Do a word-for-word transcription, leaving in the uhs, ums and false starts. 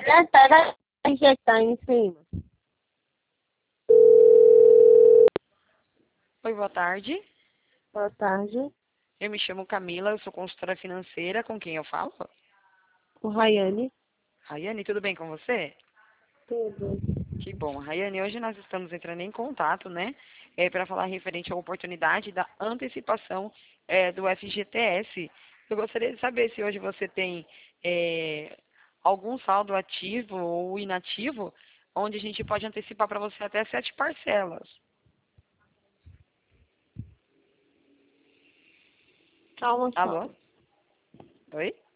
Pega a gente tá em cima. Oi, boa tarde. Boa tarde. Eu me chamo Camila, eu sou consultora financeira. Com quem eu falo? O Rayane. Rayane, tudo bem com você? Tudo. Que bom. Rayane, hoje nós estamos entrando em contato, né? É, para falar referente à oportunidade da antecipação é, do F G T S. Eu gostaria de saber se hoje você tem é, algum saldo ativo ou inativo, onde a gente pode antecipar para você até sete parcelas. Calma só. Alô? Oi?